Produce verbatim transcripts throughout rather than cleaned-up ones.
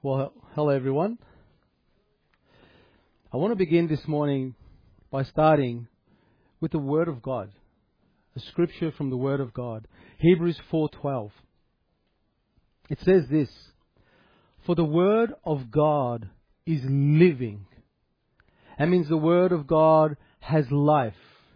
Well, hello everyone. I want to begin this morning by starting with the Word of God, a scripture from the Word of God, Hebrews four twelve. It says this, "For the Word of God is living." That means the Word of God has life,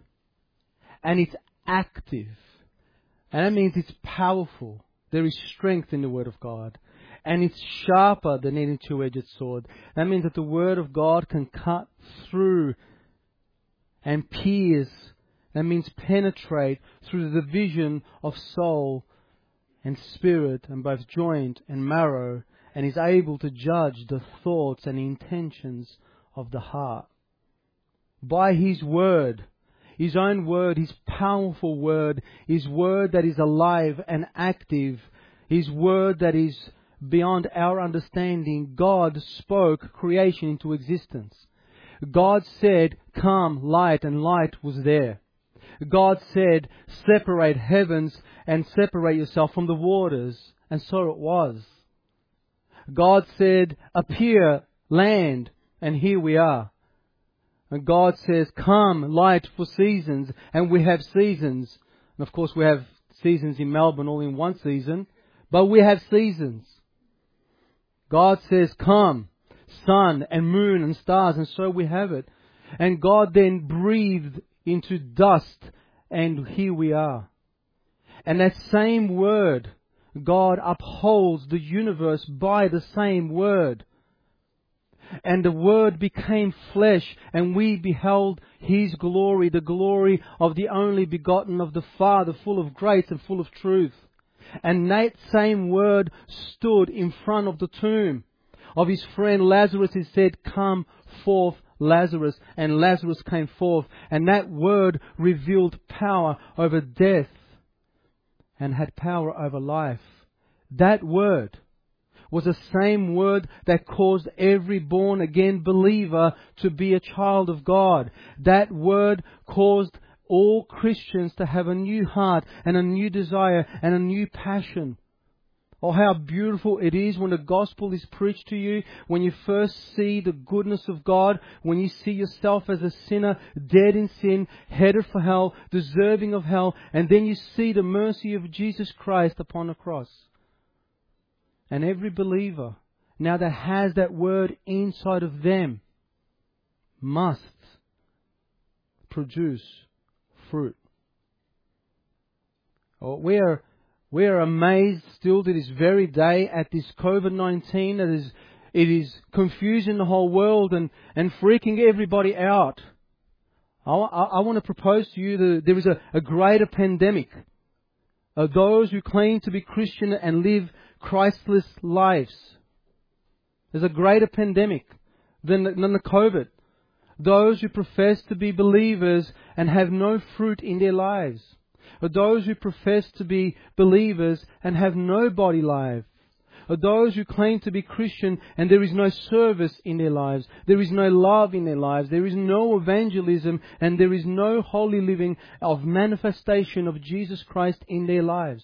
and it's active, and that means it's powerful. There is strength in the Word of God. And it's sharper than any two-edged sword. That means that the Word of God can cut through and pierce. That means penetrate through the division of soul and spirit and both joint and marrow, and is able to judge the thoughts and intentions of the heart. By His Word, His own Word, His powerful Word, His Word that is alive and active, His Word that is beyond our understanding, God spoke creation into existence. God said, "Come, light," and light was there. God said, "Separate heavens and separate yourself from the waters," and so it was. God said, "Appear land," and here we are. And God says, "Come, light for seasons," and we have seasons. And of course we have seasons in Melbourne all in one season, but we have seasons. God says, "Come, sun and moon and stars," and so we have it. And God then breathed into dust, and here we are. And that same Word, God upholds the universe by the same Word. And the Word became flesh, and we beheld His glory, the glory of the only begotten of the Father, full of grace and full of truth. And that same Word stood in front of the tomb of His friend Lazarus. He said, "Come forth, Lazarus." And Lazarus came forth. And that Word revealed power over death and had power over life. That Word was the same Word that caused every born-again believer to be a child of God. That Word caused all Christians to have a new heart and a new desire and a new passion. Oh, how beautiful it is when the gospel is preached to you, when you first see the goodness of God, when you see yourself as a sinner, dead in sin, headed for hell, deserving of hell, and then you see the mercy of Jesus Christ upon the cross. And every believer, now that has that Word inside of them, must produce fruit. Oh, we are we are amazed still to this very day at this COVID nineteen that is it is confusing the whole world and, and freaking everybody out. I, I, I want to propose to you that there is a, a greater pandemic of those who claim to be Christian and live Christless lives. There's a greater pandemic than the, than the COVID. Those who profess to be believers and have no fruit in their lives. Or those who profess to be believers and have no body life. Or those who claim to be Christian and there is no service in their lives. There is no love in their lives. There is no evangelism and there is no holy living of manifestation of Jesus Christ in their lives.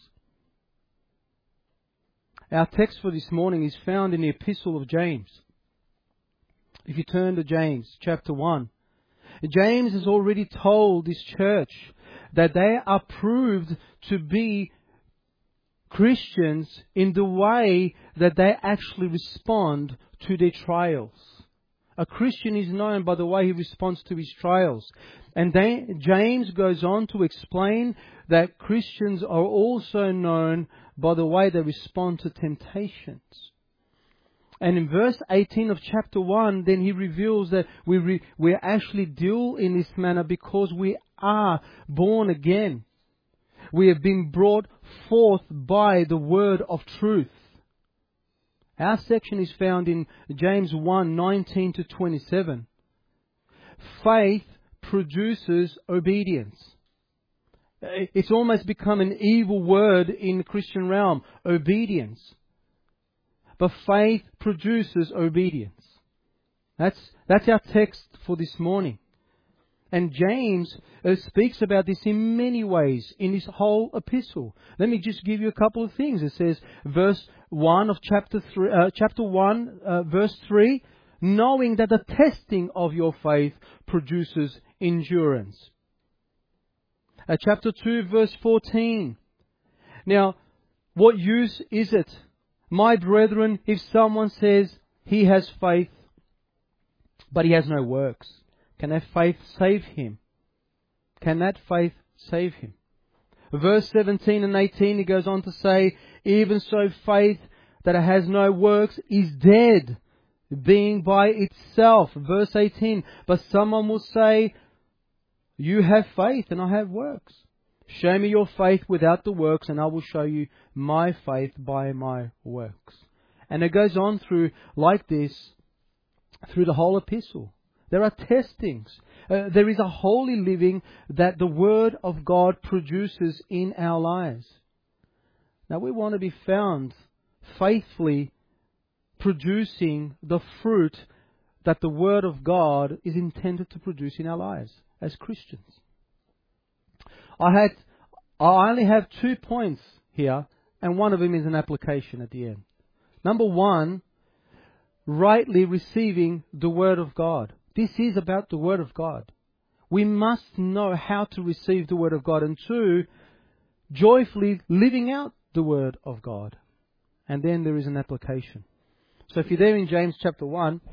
Our text for this morning is found in the Epistle of James. If you turn to James chapter one, James has already told this church that they are proved to be Christians in the way that they actually respond to their trials. A Christian is known by the way he responds to his trials. And then James goes on to explain that Christians are also known by the way they respond to temptations. And in verse eighteen of chapter one, then he reveals that we re, we actually deal in this manner because we are born again. We have been brought forth by the word of truth. Our section is found in James one, nineteen to twenty-seven. Faith produces obedience. It's almost become an evil word in the Christian realm, obedience. But faith produces obedience. That's, that's our text for this morning. And James uh, speaks about this in many ways in his whole epistle. Let me just give you a couple of things. It says, verse one of chapter three, uh, chapter one, uh, verse three, knowing that the testing of your faith produces endurance. Uh, chapter two, verse fourteen. Now, what use is it, my brethren, if someone says he has faith, but he has no works? Can that faith save him? Can that faith save him? Verse seventeen and eighteen, he goes on to say, even so faith that has no works is dead, being by itself. Verse eighteen, but someone will say, you have faith and I have works. Show me your faith without the works and I will show you my faith by my works. And it goes on through like this through the whole epistle. There are testings. Uh, there is a holy living that the Word of God produces in our lives. Now we want to be found faithfully producing the fruit that the Word of God is intended to produce in our lives as Christians. I had, I only have two points here, and one of them is an application at the end. Number one, rightly receiving the Word of God. This is about the Word of God. We must know how to receive the Word of God. And two, joyfully living out the Word of God. And then there is an application. So if you're there in James chapter one,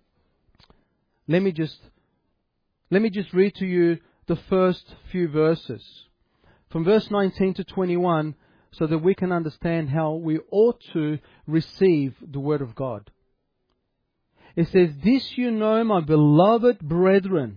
let me just, let me just read to you the first few verses. From verse nineteen to twenty-one, so that we can understand how we ought to receive the Word of God. It says, this you know, my beloved brethren,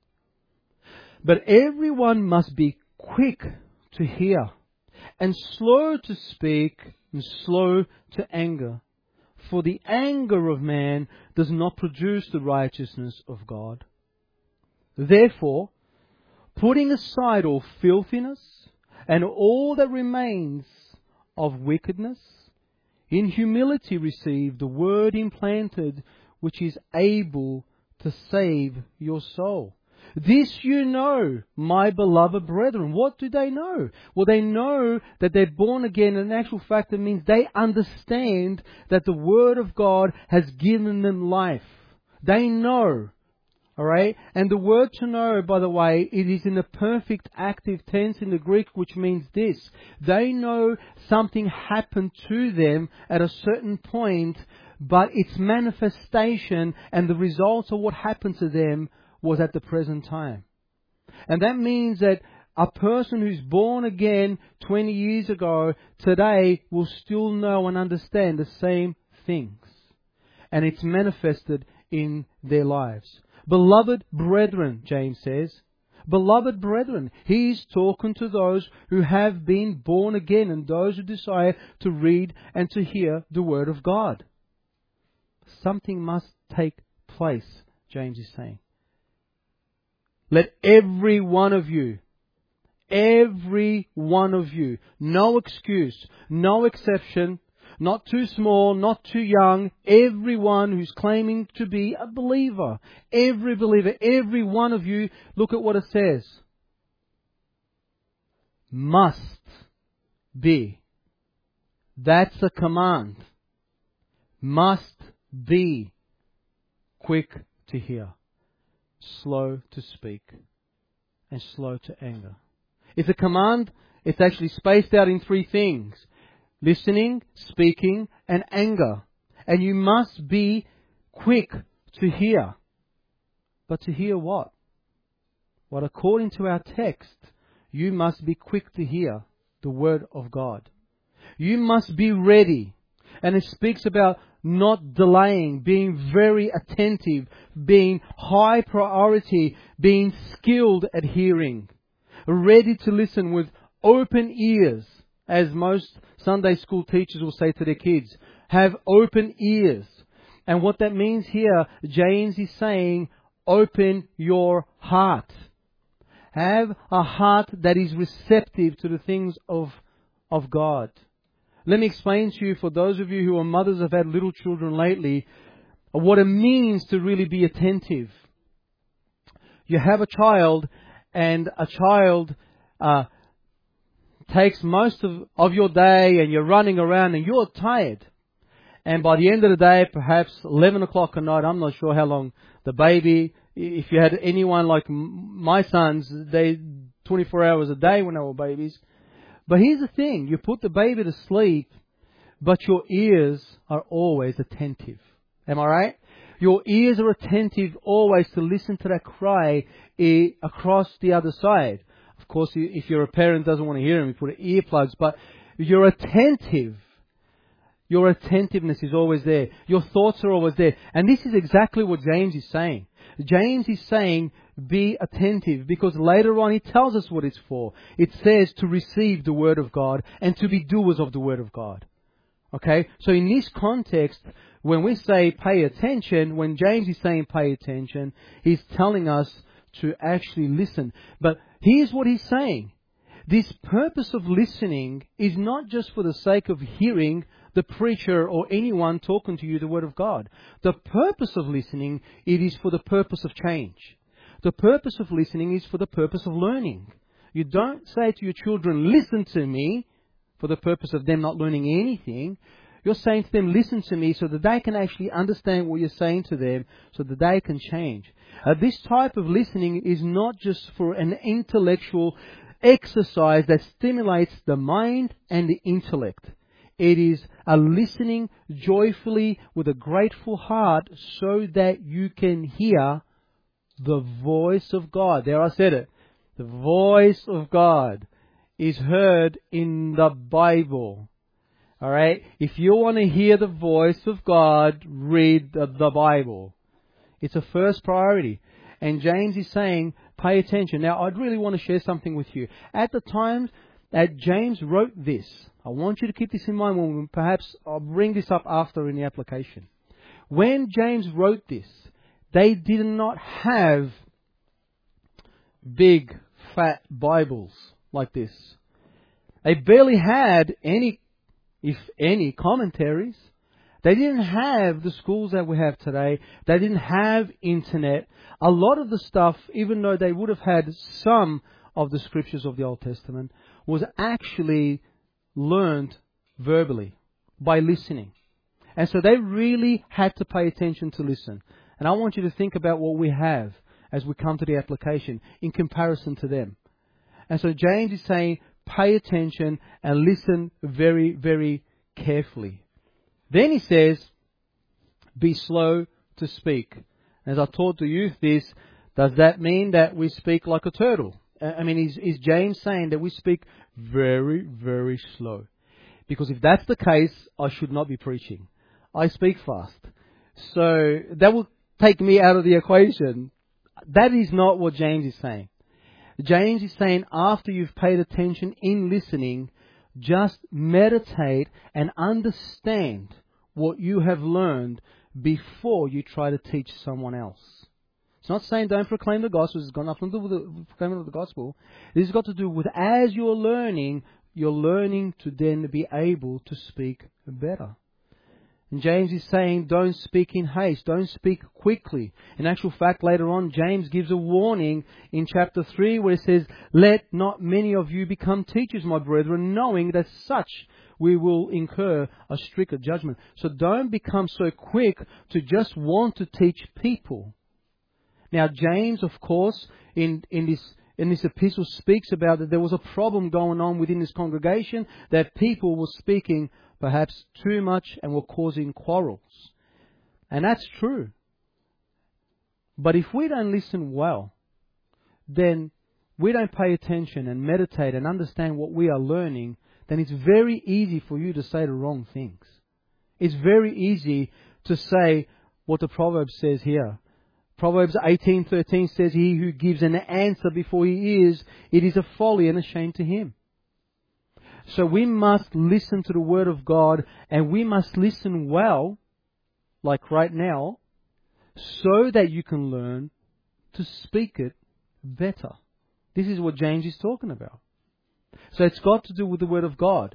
but everyone must be quick to hear, and slow to speak, and slow to anger. For the anger of man does not produce the righteousness of God. Therefore, putting aside all filthiness, and all that remains of wickedness, in humility receive the word implanted, which is able to save your soul. This you know, my beloved brethren. What do they know? Well, they know that they're born again. In actual fact, it means they understand that the Word of God has given them life. They know. Alright? And the word to know, by the way, it is in the perfect active tense in the Greek, which means this. They know something happened to them at a certain point, but its manifestation and the results of what happened to them was at the present time. And that means that a person who's born again twenty years ago, today will still know and understand the same things. And it's manifested in their lives. Beloved brethren, James says. Beloved brethren. He's talking to those who have been born again and those who desire to read and to hear the Word of God. Something must take place, James is saying. Let every one of you, every one of you, no excuse, no exception, not too small, not too young, everyone who's claiming to be a believer, every believer, every one of you, look at what it says. Must be. That's a command. Must be quick to hear, slow to speak, and slow to anger. It's a command. It's actually spaced out in three things. Listening, speaking, and anger. And you must be quick to hear. But to hear what? Well, according to our text, you must be quick to hear the Word of God. You must be ready. And it speaks about not delaying, being very attentive, being high priority, being skilled at hearing, ready to listen with open ears, as most Sunday school teachers will say to their kids. Have open ears. And what that means here, James is saying, open your heart. Have a heart that is receptive to the things of, of God. Let me explain to you, for those of you who are mothers have had little children lately, what it means to really be attentive. You have a child, and a child uh, takes most of, of your day, and you're running around and you're tired. And by the end of the day, perhaps eleven o'clock at night, I'm not sure how long the baby, if you had anyone like my sons, they twenty-four hours a day when they were babies. But here's the thing, you put the baby to sleep, but your ears are always attentive. Am I right? Your ears are attentive always to listen to that cry eh, across the other side. Of course, if you're a parent doesn't want to hear him, you put earplugs, but you're attentive. Your attentiveness is always there. Your thoughts are always there. And this is exactly what James is saying. James is saying, be attentive, because later on he tells us what it's for. It says to receive the Word of God and to be doers of the Word of God. Okay? So in this context, when we say pay attention, when James is saying pay attention, he's telling us to actually listen. But here's what he's saying. This purpose of listening is not just for the sake of hearing the preacher or anyone talking to you the Word of God. The purpose of listening, it is for the purpose of change. The purpose of listening is for the purpose of learning. You don't say to your children, listen to me, for the purpose of them not learning anything. You're saying to them, listen to me, so that they can actually understand what you're saying to them, so that they can change. Uh, this type of listening is not just for an intellectual exercise that stimulates the mind and the intellect. It is a listening joyfully with a grateful heart so that you can hear the voice of God. There, I said it. The voice of God is heard in the Bible. All right? If you want to hear the voice of God, read the, the Bible. It's a first priority. And James is saying, pay attention. Now, I'd really want to share something with you. At the time that James wrote this, I want you to keep this in mind when we, perhaps I'll bring this up after in the application. When James wrote this, they did not have big, fat Bibles like this. They barely had any, if any, commentaries. They didn't have the schools that we have today. They didn't have internet. A lot of the stuff, even though they would have had some of the scriptures of the Old Testament, was actually learned verbally by listening. And so they really had to pay attention to listen. And I want you to think about what we have as we come to the application in comparison to them. And so James is saying, pay attention and listen very, very carefully. Then he says, be slow to speak. As I taught the youth this, does that mean that we speak like a turtle? I mean, is, is James saying that we speak very, very slow? Because if that's the case, I should not be preaching. I speak fast. So that will take me out of the equation. That is not what James is saying. James is saying after you've paid attention in listening, just meditate and understand what you have learned before you try to teach someone else. It's not saying don't proclaim the gospel. It's got nothing to do with the proclaiming of the gospel. This has got to do with as you're learning, you're learning to then be able to speak better. And James is saying, don't speak in haste. Don't speak quickly. In actual fact, later on, James gives a warning in chapter three where it says, let not many of you become teachers, my brethren, knowing that such we will incur a stricter judgment. So don't become so quick to just want to teach people. Now, James, of course, in, in this in this epistle speaks about that there was a problem going on within this congregation, that people were speaking perhaps too much and were causing quarrels. And that's true. But if we don't listen well, then we don't pay attention and meditate and understand what we are learning, then it's very easy for you to say the wrong things. It's very easy to say what the Proverbs says here. Proverbs eighteen thirteen says, he who gives an answer before he is, it is a folly and a shame to him. So we must listen to the Word of God, and we must listen well, like right now, so that you can learn to speak it better. This is what James is talking about. So it's got to do with the Word of God.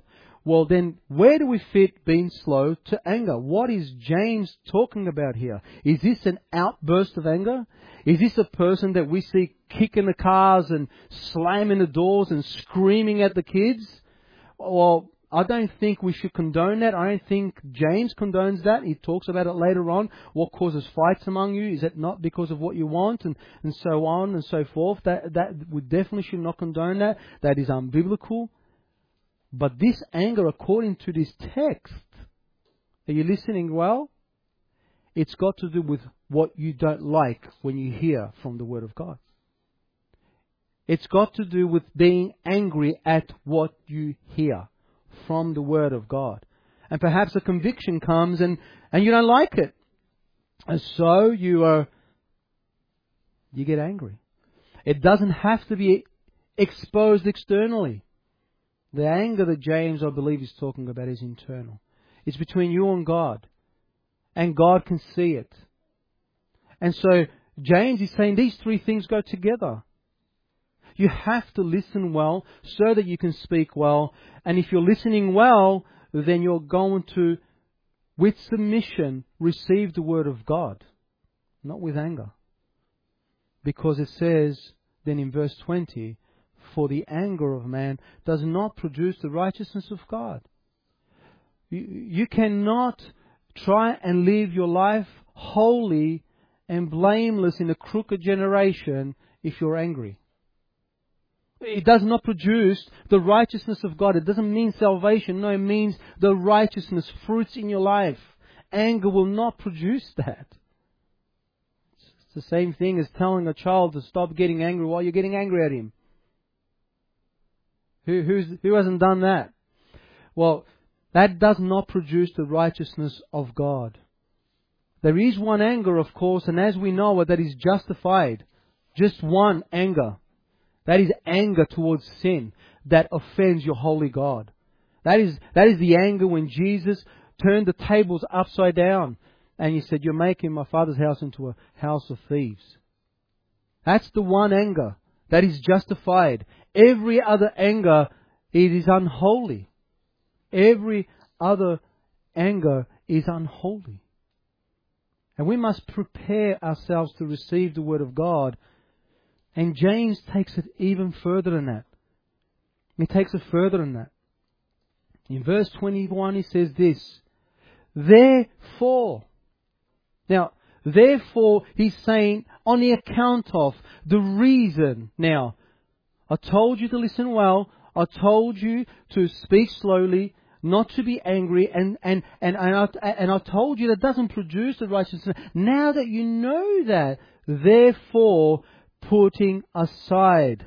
Well, then, where do we fit being slow to anger? What is James talking about here? Is this an outburst of anger? Is this a person that we see kicking the cars and slamming the doors and screaming at the kids? Well, I don't think we should condone that. I don't think James condones that. He talks about it later on. What causes fights among you? Is it not because of what you want? And, and so on and so forth. That, that we definitely should not condone that. That is unbiblical. But this anger, according to this text, are you listening well? It's got to do with what you don't like when you hear from the Word of God. It's got to do with being angry at what you hear from the Word of God. And perhaps a conviction comes and, and you don't like it. And so you are, you get angry. It doesn't have to be exposed externally. The anger that James, I believe, is talking about is internal. It's between you and God. And God can see it. And so James is saying these three things go together. You have to listen well so that you can speak well. And if you're listening well, then you're going to, with submission, receive the Word of God. Not with anger. Because it says then in verse twenty, for the anger of man does not produce the righteousness of God. You, you cannot try and live your life holy and blameless in a crooked generation if you're angry. It does not produce the righteousness of God. It doesn't mean salvation. No, it means the righteousness, fruits in your life. Anger will not produce that. It's the same thing as telling a child to stop getting angry while you're getting angry at him. Who, who's, who hasn't done that? Well, that does not produce the righteousness of God. There is one anger, of course, and as we know it, that is justified. Just one anger. That is anger towards sin that offends your holy God. That is, that is the anger when Jesus turned the tables upside down and He said, you're making my Father's house into a house of thieves. That's the one anger that is justified. Every other anger, it is unholy. Every other anger is unholy. And we must prepare ourselves to receive the Word of God. And James takes it even further than that. He takes it further than that. In verse twenty-one he says this, therefore. Now, therefore he's saying on the account of, the reason. Now, I told you to listen well. I told you to speak slowly, not to be angry, and and and and I, and I told you that doesn't produce the righteousness. Now that you know that, therefore, putting aside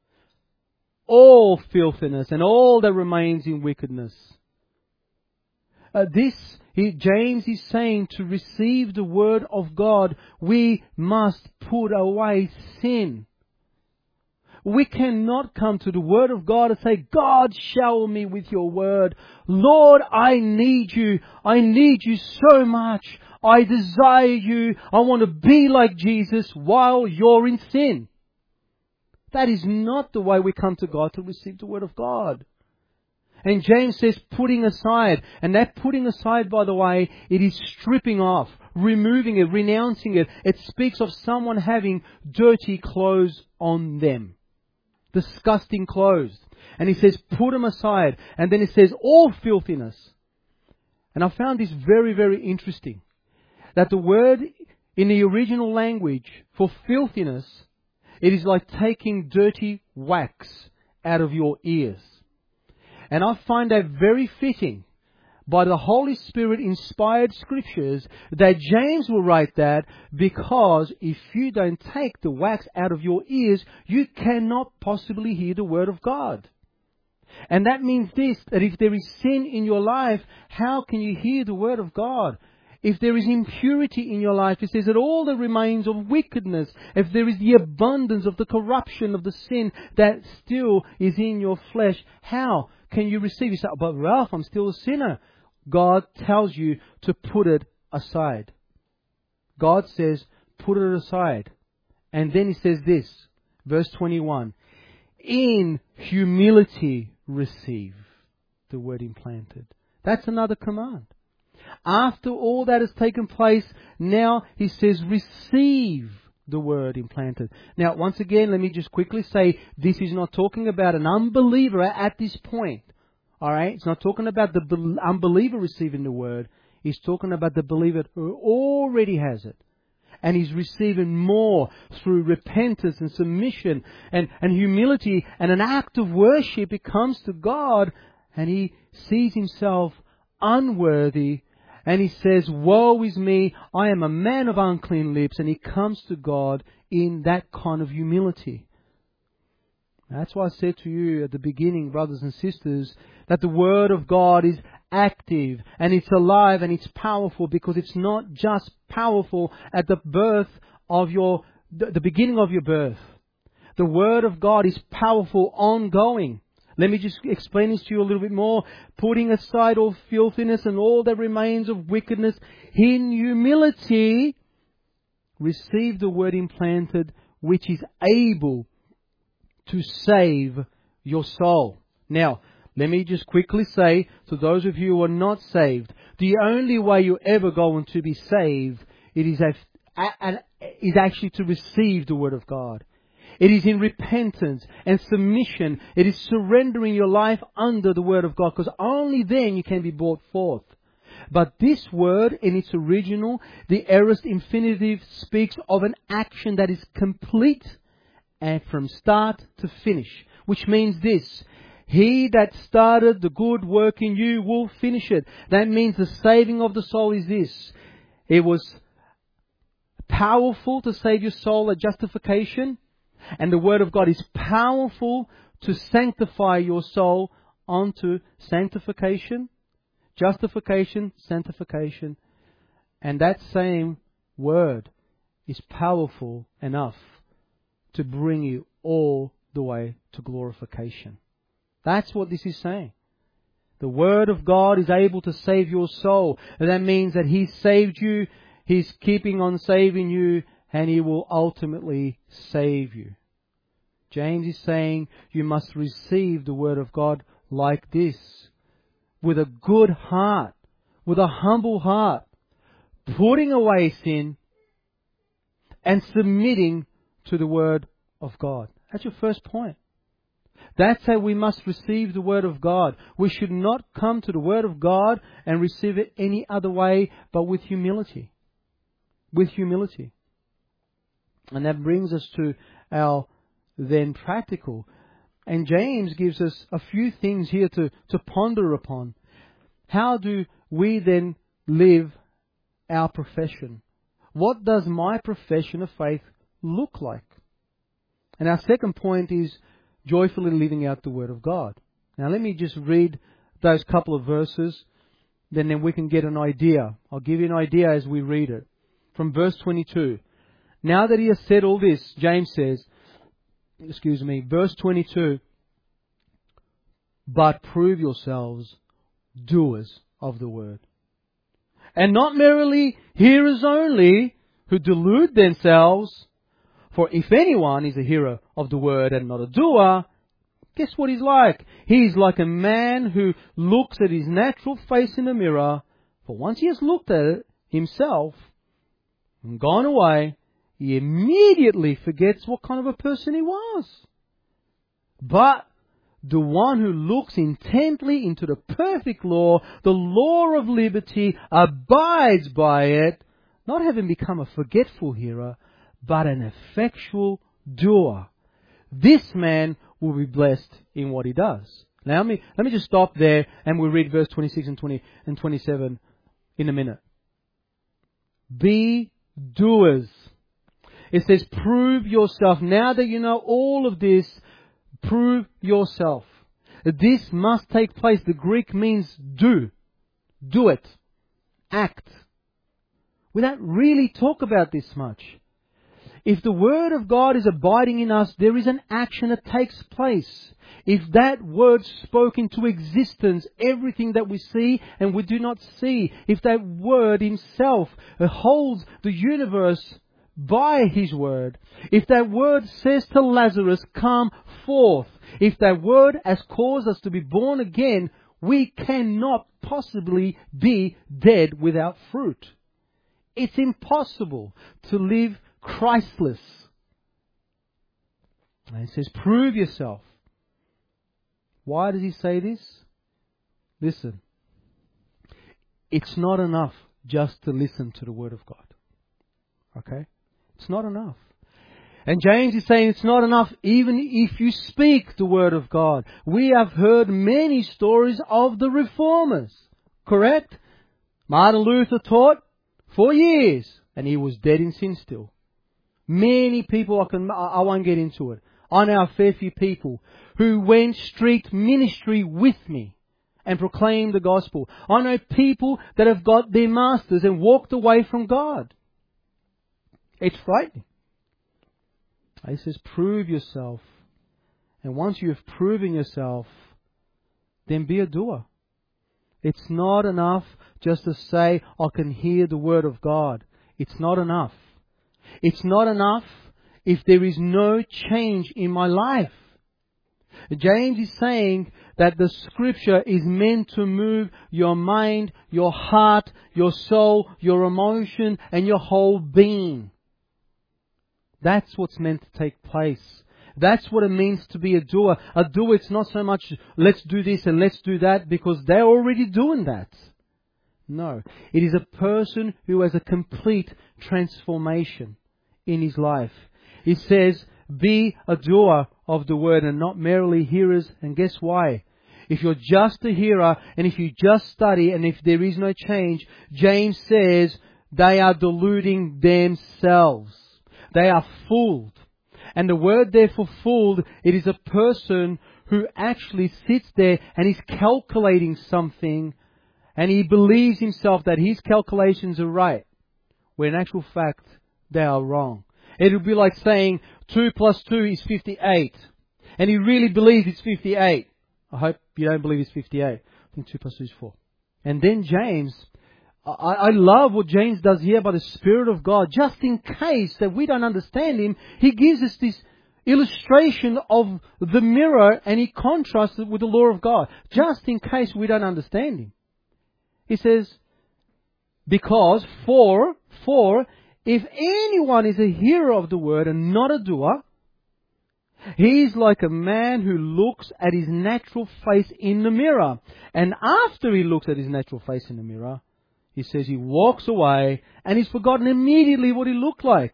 all filthiness and all that remains in wickedness. Uh, this, he, James is saying, to receive the Word of God, we must put away sin. We cannot come to the Word of God and say, God, shower me with your Word. Lord, I need you. I need you so much. I desire you. I want to be like Jesus while you're in sin. That is not the way we come to God to receive the Word of God. And James says putting aside. And that putting aside, by the way, it is stripping off, removing it, renouncing it. It speaks of someone having dirty clothes on them. Disgusting clothes. And he says, put them aside. And then it says, all filthiness. And I found this very, very interesting. That the word in the original language for filthiness, it is like taking dirty wax out of your ears. And I find that very fitting by the Holy Spirit inspired scriptures that James will write that, because if you don't take the wax out of your ears, you cannot possibly hear the Word of God. And that means this, that if there is sin in your life, how can you hear the Word of God? If there is impurity in your life, it says that all that remains of wickedness, if there is the abundance of the corruption of the sin that still is in your flesh, how can you receive? You say, but Ralph, I'm still a sinner. God tells you to put it aside. God says, put it aside. And then He says this, verse twenty-one, in humility receive. the word implanted. That's another command. After all that has taken place, now he says, receive the word implanted. Now, once again, let me just quickly say, this is not talking about an unbeliever at this point. Alright? It's not talking about the unbeliever receiving the word. He's talking about the believer who already has it. And he's receiving more through repentance and submission and, and humility and an act of worship. He comes to God and he sees himself unworthy. And he says, woe is me, I am a man of unclean lips. And he comes to God in that kind of humility. That's why I said to you at the beginning, brothers and sisters, that the Word of God is active and it's alive and it's powerful, because it's not just powerful at the birth of your, the, the beginning of your birth. The Word of God is powerful ongoing. Let me just explain this to you a little bit more. Putting aside all filthiness and all that remains of wickedness, in humility, receive the Word implanted, which is able to save your soul. Now, let me just quickly say to those of you who are not saved, the only way you're ever going to be saved, it is, a, a, is actually to receive the Word of God. It is in repentance and submission. It is surrendering your life under the Word of God, because only then you can be brought forth. But this word, in its original, the aorist infinitive, speaks of an action that is complete and from start to finish. Which means this: he that started the good work in you will finish it. That means the saving of the soul is this: it was powerful to save your soul at justification, and the Word of God is powerful to sanctify your soul onto sanctification, justification, sanctification. And that same Word is powerful enough to bring you all the way to glorification. That's what this is saying. The Word of God is able to save your soul. And that means that He saved you, He's keeping on saving you, and He will ultimately save you. James is saying you must receive the Word of God like this, with a good heart, with a humble heart, putting away sin and submitting to the Word of God. That's your first point. That's how we must receive the Word of God. We should not come to the Word of God and receive it any other way but with humility. With humility. And that brings us to our then practical. And James gives us a few things here to, to ponder upon. How do we then live our profession? What does my profession of faith look like? And our second point is joyfully living out the Word of God. Now let me just read those couple of verses, then, then we can get an idea. I'll give you an idea as we read it. From verse twenty-two. Now that he has said all this, James says, excuse me, verse twenty-two, but prove yourselves doers of the Word, and not merely hearers only, who delude themselves. For if anyone is a hearer of the Word and not a doer, guess what he's like? He's like a man who looks at his natural face in the mirror, for once he has looked at it himself and gone away, he immediately forgets what kind of a person he was. But the one who looks intently into the perfect law, the law of liberty, abides by it, not having become a forgetful hearer, but an effectual doer. This man will be blessed in what he does. Now let me, let me just stop there, and we'll read verse twenty-six and twenty and twenty-seven in a minute. Be doers. It says, prove yourself. Now that you know all of this, prove yourself. This must take place. The Greek means do. Do it. Act. We don't really talk about this much. If the Word of God is abiding in us, there is an action that takes place. If that Word spoke into existence everything that we see and we do not see, if that Word Himself holds the universe by His Word, if that Word says to Lazarus, come forth, if that Word has caused us to be born again, We cannot possibly be dead without fruit. It's impossible to live Christless. And it says, prove yourself. Why does he say this? Listen, it's not enough just to listen to the Word of God. Okay? It's not enough. And James is saying it's not enough even if you speak the Word of God. We have heard many stories of the Reformers. Correct? Martin Luther taught for years and he was dead in sin still. Many people, I, can, I won't get into it. I know a fair few people who went street ministry with me and proclaimed the gospel. I know people that have got their masters and walked away from God. It's frightening. He says, prove yourself. And once you have proven yourself, then be a doer. It's not enough just to say, I can hear the Word of God. It's not enough. It's not enough if there is no change in my life. James is saying that the Scripture is meant to move your mind, your heart, your soul, your emotion, and your whole being. That's what's meant to take place. That's what it means to be a doer. A doer, it's not so much, let's do this and let's do that, because they're already doing that. No. It is a person who has a complete transformation in his life. It says, be a doer of the Word and not merely hearers. And guess why? If you're just a hearer and if you just study and if there is no change, James says they are deluding themselves. They are fooled. And the word there for fooled, it is a person who actually sits there and is calculating something and he believes himself that his calculations are right, when in actual fact they are wrong. It would be like saying two plus two is fifty-eight. And he really believes it's fifty-eight. I hope you don't believe it's fifty-eight. I think two plus two is four. And then James, I, I love what James does here by the Spirit of God. Just in case that we don't understand him, he gives us this illustration of the mirror and he contrasts it with the law of God. Just in case we don't understand him. He says, because, for, for, if anyone is a hearer of the word and not a doer, he is like a man who looks at his natural face in the mirror. And after he looks at his natural face in the mirror, he says he walks away and he's forgotten immediately what he looked like.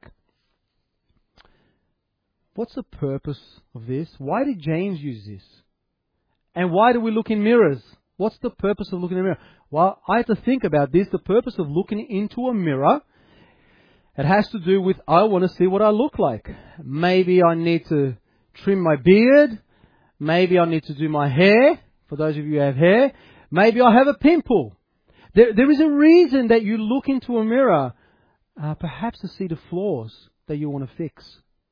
What's the purpose of this? Why did James use this? And why do we look in mirrors? What's the purpose of looking in a mirror? Well, I had to think about this. The purpose of looking into a mirror, it has to do with, I want to see what I look like. Maybe I need to trim my beard. Maybe I need to do my hair. For those of you who have hair. Maybe I have a pimple. There, there is a reason that you look into a mirror. Uh, perhaps to see the flaws that you want to fix.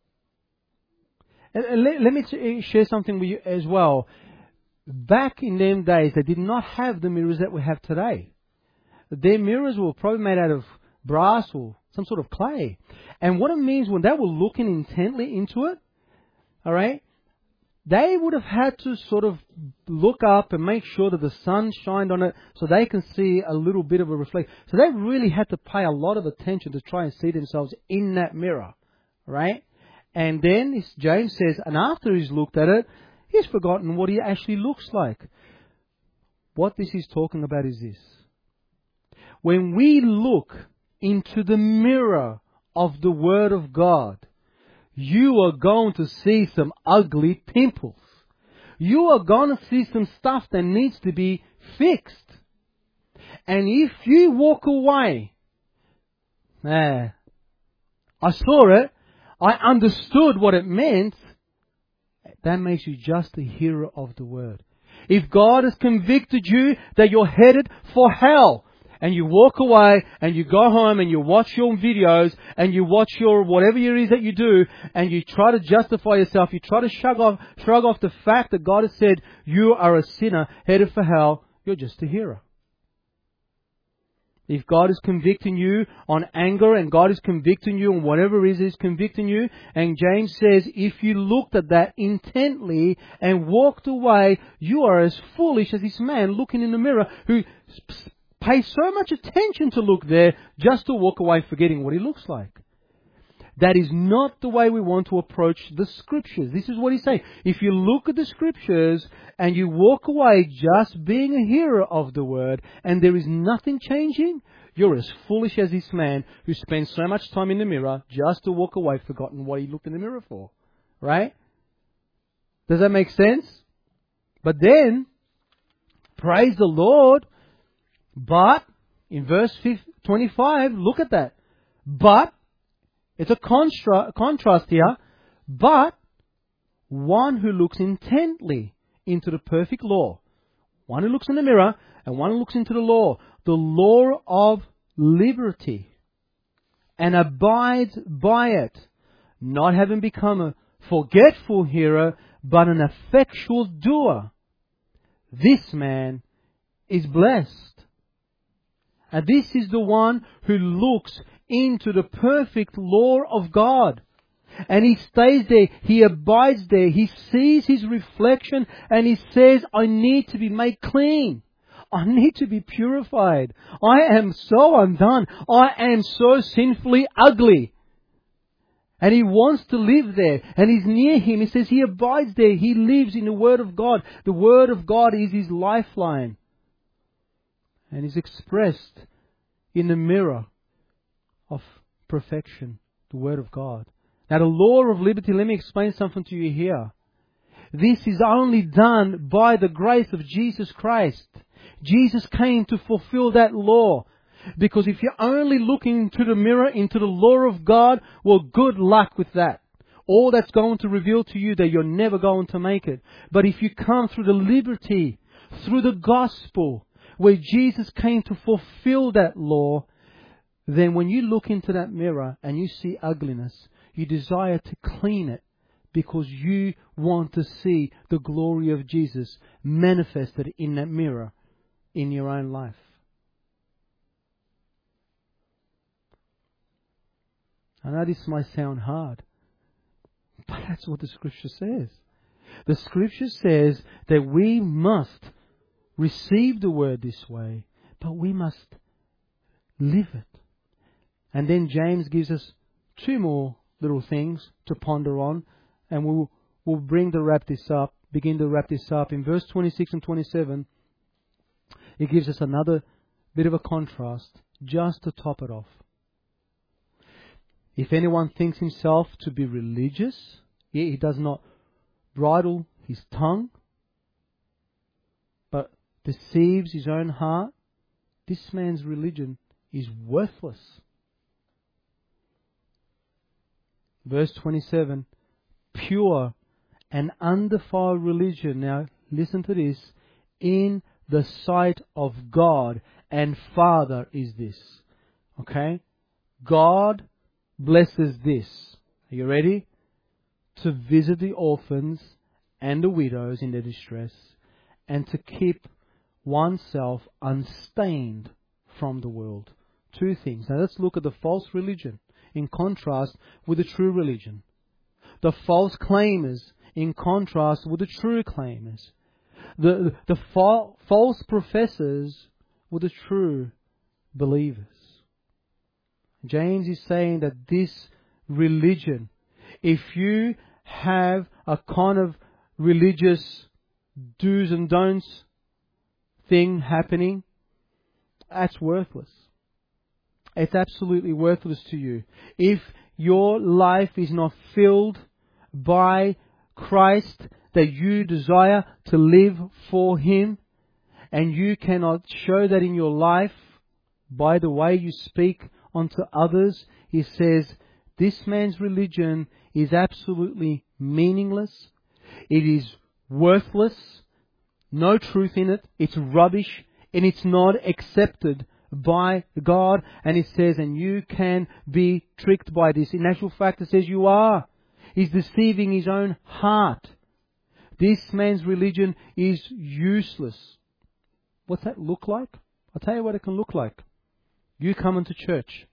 And, and let, let me share something with you as well. Back in them days, they did not have the mirrors that we have today. Their mirrors were probably made out of brass or some sort of clay. And what it means when they were looking intently into it, all right, they would have had to sort of look up and make sure that the sun shined on it so they can see a little bit of a reflection. So they really had to pay a lot of attention to try and see themselves in that mirror, right? And then James says, and after he's looked at it, he's forgotten what he actually looks like. What this is talking about is this. When we look into the mirror of the Word of God, you are going to see some ugly pimples. You are going to see some stuff that needs to be fixed. And if you walk away, eh, I saw it, I understood what it meant, that makes you just a hearer of the Word. If God has convicted you that you're headed for hell, and you walk away and you go home and you watch your videos and you watch your whatever it is that you do and you try to justify yourself, you try to shrug off, shrug off the fact that God has said you are a sinner headed for hell, you're just a hearer. if God is convicting you on anger and God is convicting you on whatever it is He's convicting you, and James says, if you looked at that intently and walked away, you are as foolish as this man looking in the mirror who pays so much attention to look there just to walk away forgetting what he looks like. That is not the way we want to approach the Scriptures. This is what he's saying. If you look at the Scriptures and you walk away just being a hearer of the Word and there is nothing changing, you're as foolish as this man who spends so much time in the mirror just to walk away forgotten what he looked in the mirror for. Right? Does that make sense? But then, praise the Lord, but in verse twenty-five, look at that. But, it's a constra- contrast here, but one who looks intently into the perfect law. One who looks in the mirror and one who looks into the law. The law of liberty. And abides by it. Not having become a forgetful hearer, but an effectual doer. This man is blessed. And this is the one who looks into the perfect law of God. And he stays there, he abides there, he sees his reflection and he says, I need to be made clean. I need to be purified. I am so undone. I am so sinfully ugly. And he wants to live there. And he's near him. He says he abides there. He lives in the Word of God. The Word of God is his lifeline. And is expressed in the mirror of perfection, the Word of God. Now the law of liberty, let me explain something to you here. This is only done by the grace of Jesus Christ. Jesus came to fulfill that law. Because if you're only looking into the mirror, into the law of God, well, good luck with that. All that's going to reveal to you that you're never going to make it. But if you come through the liberty, through the gospel, where Jesus came to fulfill that law, then when you look into that mirror and you see ugliness, you desire to clean it because you want to see the glory of Jesus manifested in that mirror in your own life. I know this might sound hard, but that's what the Scripture says. The Scripture says that we must receive the Word this way, but we must live it. And then James gives us two more little things to ponder on, and we'll, we'll bring to wrap this up, begin to wrap this up. In verse twenty-six and twenty-seven, it gives us another bit of a contrast, just to top it off. If anyone thinks himself to be religious, yet he does not bridle his tongue, but deceives his own heart, this man's religion is worthless. Verse twenty-seven, pure and undefiled religion, now listen to this, in the sight of God and Father is this. Okay? God blesses this. Are you ready? To visit the orphans and the widows in their distress, and to keep oneself unstained from the world. Two things. Now let's look at the false religion in contrast with the true religion. The false claimers in contrast with the true claimers. The, the fa- false professors with the true believers. James is saying that this religion, if you have a kind of religious do's and don'ts thing happening, that's worthless. It's absolutely worthless to you. If your life is not filled by Christ, that you desire to live for Him, and you cannot show that in your life by the way you speak unto others, he says, this man's religion is absolutely meaningless. It is worthless. No truth in it. It's rubbish. And it's not accepted by God. And it says, and you can be tricked by this. In actual fact, it says you are. He's deceiving his own heart. This man's religion is useless. What's that look like? I'll tell you what it can look like. You coming to church.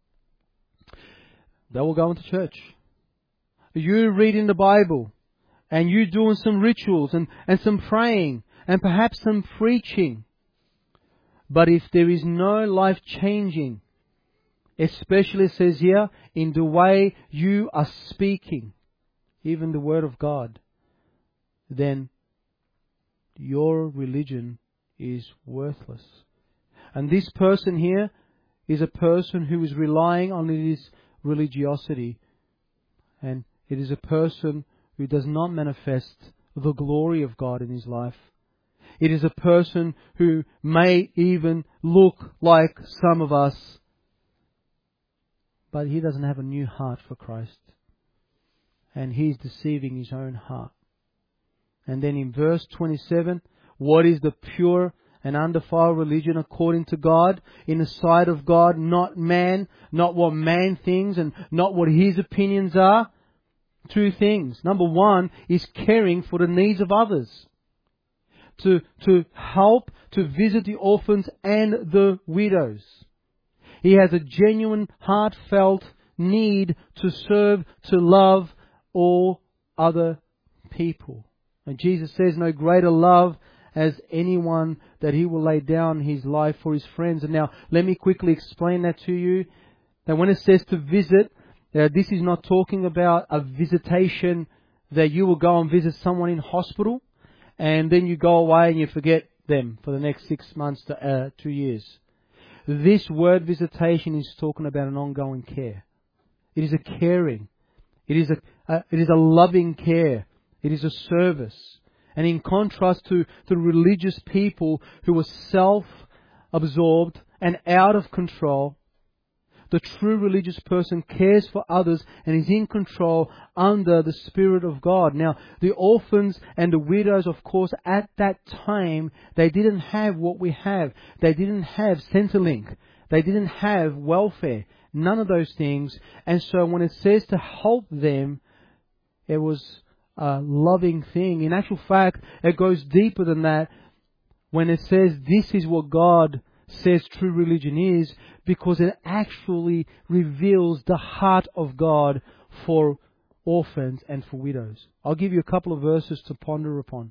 They will go into church. You reading the Bible. And you doing some rituals and, and some praying. And perhaps some preaching. But if there is no life changing, especially it says here, in the way you are speaking, even the Word of God, then your religion is worthless. And this person here is a person who is relying on his religiosity. And it is a person who does not manifest the glory of God in his life. It is a person who may even look like some of us, but he doesn't have a new heart for Christ. And he's deceiving his own heart. And then in verse twenty-seven, what is the pure and undefiled religion according to God, in the sight of God, not man, not what man thinks and not what his opinions are? Two things. Number one is caring for the needs of others. To, to help, to visit the orphans and the widows. He has a genuine, heartfelt need to serve, to love all other people. And Jesus says, no greater love as anyone that he will lay down his life for his friends. And now, let me quickly explain that to you. That when it says to visit, uh, this is not talking about a visitation that you will go and visit someone in hospital and then you go away and you forget them for the next six months to uh, two years. This word visitation is talking about an ongoing care. It is a caring. It is a, a it is a loving care. It is a service. And in contrast to the religious people who are self-absorbed and out of control, the true religious person cares for others and is in control under the Spirit of God. Now, the orphans and the widows, of course, at that time, they didn't have what we have. They didn't have Centrelink. They didn't have welfare. None of those things. And so when it says to help them, it was a loving thing. In actual fact, it goes deeper than that when it says this is what God says true religion is, because it actually reveals the heart of God for orphans and for widows. I'll give you a couple of verses to ponder upon.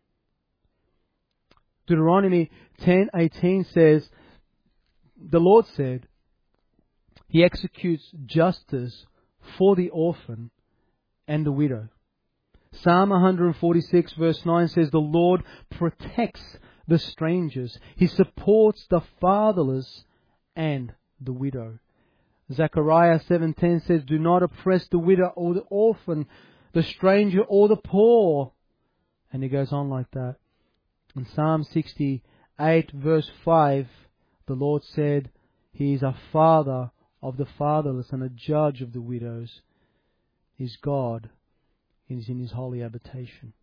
Deuteronomy ten eighteen says, the Lord said, He executes justice for the orphan and the widow. Psalm one forty-six verse nine says, the Lord protects the strangers. He supports the fatherless and the widow. Zechariah seven ten says, do not oppress the widow or the orphan, the stranger or the poor. And it goes on like that. In Psalm sixty-eight verse five, the Lord said, He is a father of the fatherless and a judge of the widows. His God is in His holy habitation.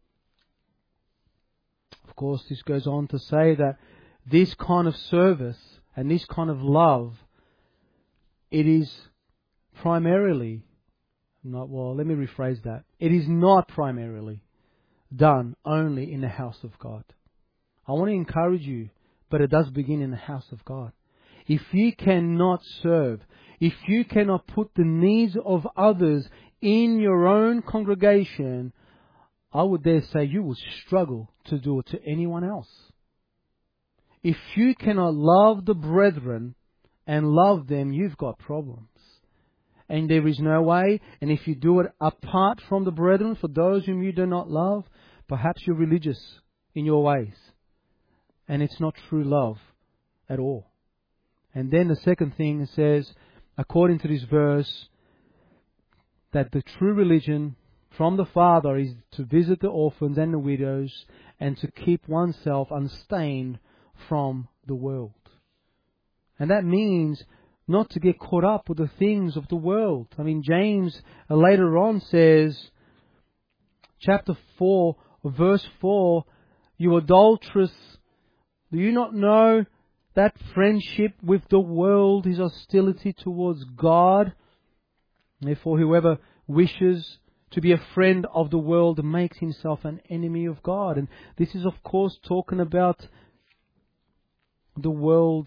Of course, this goes on to say that this kind of service and this kind of love, it is primarily, not well, let me rephrase that. It is not primarily done only in the house of God. I want to encourage you, but it does begin in the house of God. If you cannot serve, if you cannot put the needs of others in your own congregation, I would dare say you will struggle to do it to anyone else. If you cannot love the brethren and love them, you've got problems. And there is no way, and if you do it apart from the brethren, for those whom you do not love, perhaps you're religious in your ways. And it's not true love at all. And then the second thing says, according to this verse, that the true religion from the Father is to visit the orphans and the widows and to keep oneself unstained from the world. And that means not to get caught up with the things of the world. I mean, James uh, later on says, chapter four, verse four, you adulterous, do you not know that friendship with the world is hostility towards God? Therefore, whoever wishes to be a friend of the world makes himself an enemy of God. And this is, of course, talking about the world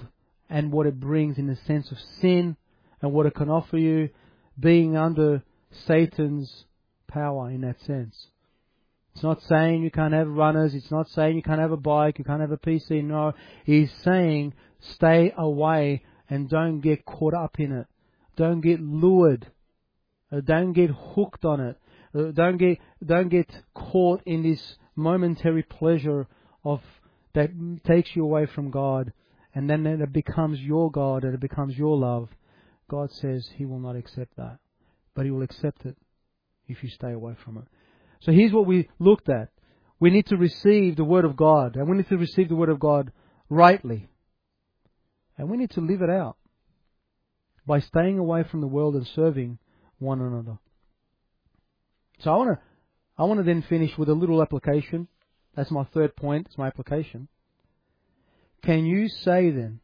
and what it brings in the sense of sin and what it can offer you, being under Satan's power in that sense. It's not saying you can't have runners. It's not saying you can't have a bike. You can't have a P C. No, He's saying stay away and don't get caught up in it. Don't get lured. Uh, don't get hooked on it. Uh, don't get don't get caught in this momentary pleasure of that takes you away from God, and then it becomes your God and it becomes your love. God says He will not accept that, but He will accept it if you stay away from it. So here's what we looked at. We need to receive the Word of God, and we need to receive the Word of God rightly. And we need to live it out by staying away from the world and serving one another. So I want to I want to then finish with a little application. That's my third point. It's my application. Can you say then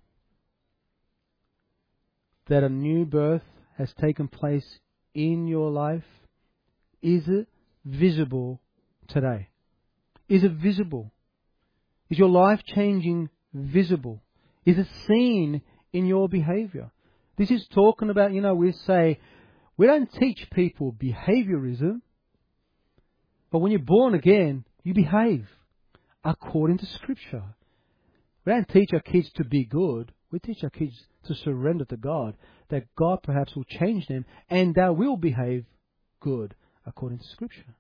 that a new birth has taken place in your life? Is it visible today? Is it visible? Is your life changing visible? Is it seen in your behavior? This is talking about, you know, we say, we don't teach people behaviorism, but when you're born again, you behave according to Scripture. We don't teach our kids to be good. We teach our kids to surrender to God, that God perhaps will change them and they will behave good according to Scripture.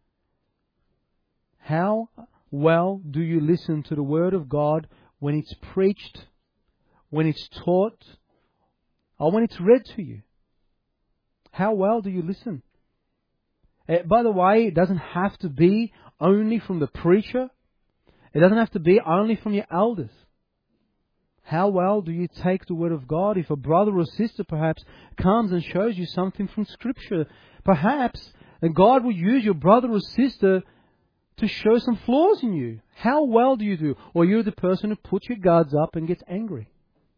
How well do you listen to the Word of God when it's preached, when it's taught, or when it's read to you? How well do you listen? Uh, by the way, it doesn't have to be only from the preacher. It doesn't have to be only from your elders. How well do you take the Word of God? If a brother or sister perhaps comes and shows you something from Scripture, perhaps and God will use your brother or sister to show some flaws in you. How well do you do? Or you're the person who puts your guards up and gets angry.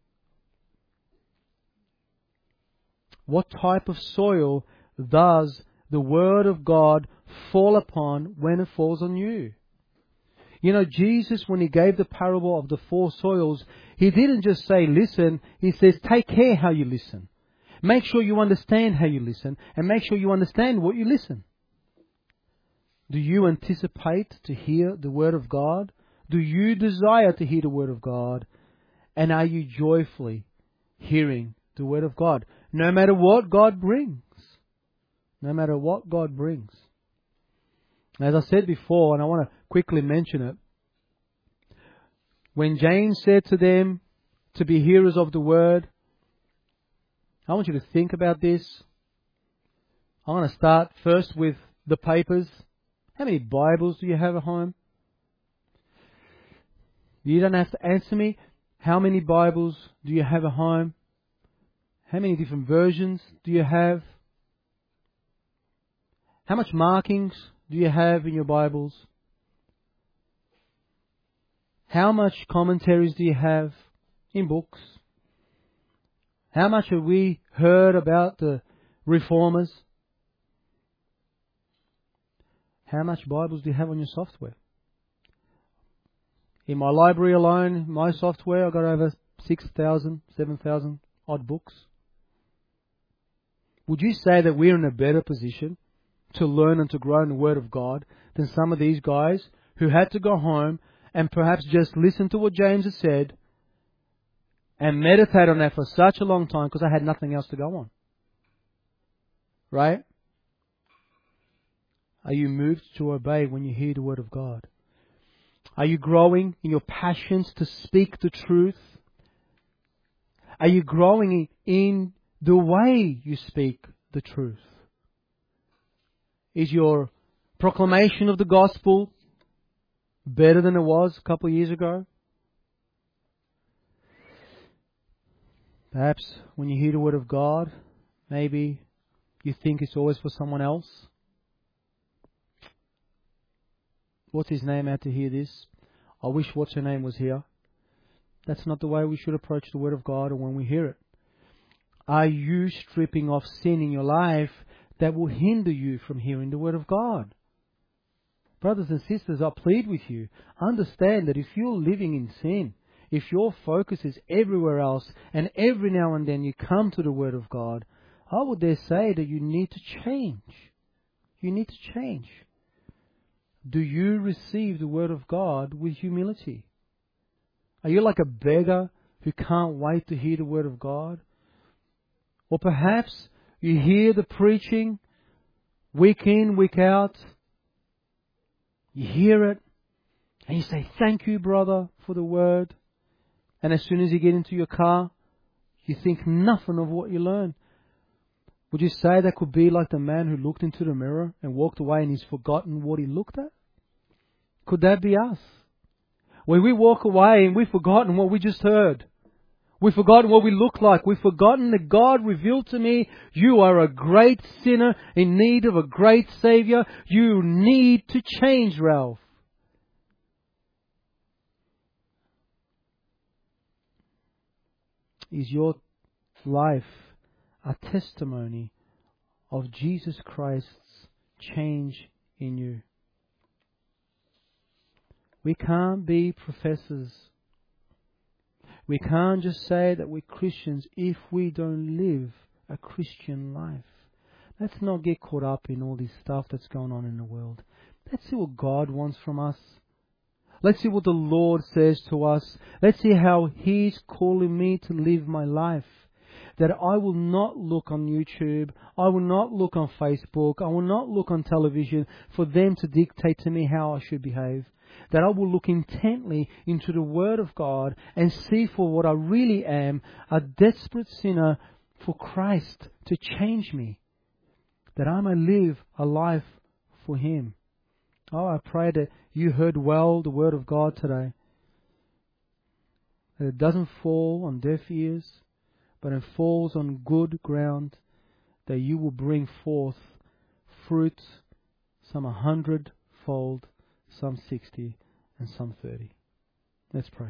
What type of soil does the Word of God fall upon when it falls on you? You know, Jesus, when He gave the parable of the four soils, He didn't just say, listen. He says, take care how you listen. Make sure you understand how you listen, and make sure you understand what you listen. Do you anticipate to hear the Word of God? Do you desire to hear the Word of God? And are you joyfully hearing the Word of God? No matter what God brings. No matter what God brings. As I said before, and I want to quickly mention it, when James said to them to be hearers of the Word, I want you to think about this. I want to start first with the papers. How many Bibles do you have at home? You don't have to answer me. How many Bibles do you have at home? How many different versions do you have? How much markings do you have in your Bibles? How much commentaries do you have in books? How much have we heard about the reformers? How much Bibles do you have on your software? In my library alone, my software, I've got over six thousand, seven thousand odd books. Would you say that we're in a better position to learn and to grow in the Word of God than some of these guys who had to go home and perhaps just listen to what James has said and meditate on that for such a long time because I had nothing else to go on? Right? Are you moved to obey when you hear the Word of God? Are you growing in your passions to speak the truth? Are you growing in the way you speak the truth? Is your proclamation of the gospel better than it was a couple of years ago? Perhaps when you hear the Word of God, maybe you think it's always for someone else. What's his name out to hear this? I wish what's her name was here. That's not the way we should approach the Word of God or when we hear it. Are you stripping off sin in your life that will hinder you from hearing the Word of God? Brothers and sisters, I plead with you, understand that if you're living in sin, if your focus is everywhere else and every now and then you come to the Word of God, I would dare say that you need to change. You need to change. Do you receive the Word of God with humility? Are you like a beggar who can't wait to hear the Word of God? Or perhaps you hear the preaching week in, week out. You hear it and you say, thank you, brother, for the Word. And as soon as you get into your car, you think nothing of what you learn. Would you say that could be like the man who looked into the mirror and walked away and he's forgotten what he looked at? Could that be us? When we walk away and we've forgotten what we just heard. We've forgotten what we look like. We've forgotten that God revealed to me, you are a great sinner in need of a great Saviour. You need to change, Ralph. Is your life a testimony of Jesus Christ's change in you? We can't be professors. We can't just say that we're Christians if we don't live a Christian life. Let's not get caught up in all this stuff that's going on in the world. Let's see what God wants from us. Let's see what the Lord says to us. Let's see how He's calling me to live my life. That I will not look on YouTube, I will not look on Facebook, I will not look on television for them to dictate to me how I should behave. That I will look intently into the Word of God and see for what I really am, a desperate sinner for Christ to change me. That I may live a life for Him. Oh, I pray that you heard well the Word of God today. That it doesn't fall on deaf ears, but it falls on good ground, that you will bring forth fruit, some a hundredfold, some sixty, and some thirty. Let's pray.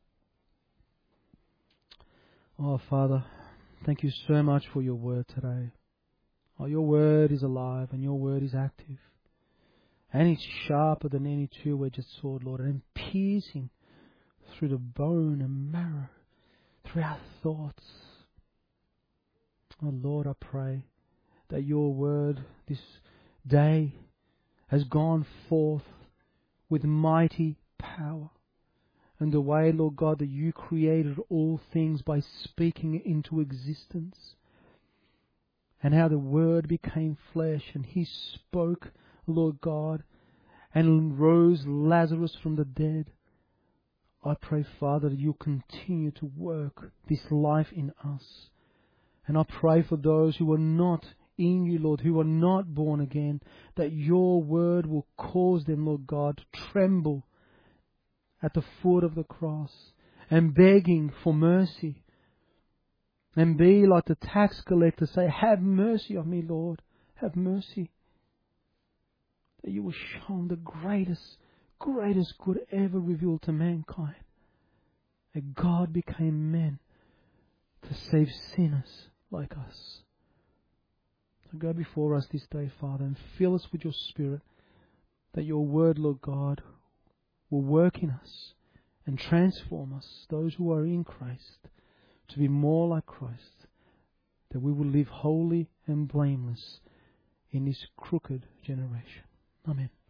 Oh, Father, thank you so much for your word today. Oh, your word is alive and your word is active. And it's sharper than any two-edged sword, Lord, and piercing through the bone and marrow, through our thoughts. Oh, Lord, I pray that your word this day has gone forth with mighty power. And the way, Lord God, that you created all things by speaking it into existence. And how the Word became flesh and He spoke, Lord God, and rose Lazarus from the dead. I pray, Father, that you'll continue to work this life in us. And I pray for those who are not in you, Lord, who are not born again, that your word will cause them, Lord God, to tremble at the foot of the cross and begging for mercy. And be like the tax collector, say, have mercy on me, Lord, have mercy. That you will show them the greatest, greatest good ever revealed to mankind. That God became man to save sinners like us. So go before us this day, Father, and fill us with your Spirit, that your word, Lord God, will work in us and transform us, those who are in Christ, to be more like Christ, that we will live holy and blameless in this crooked generation. Amen.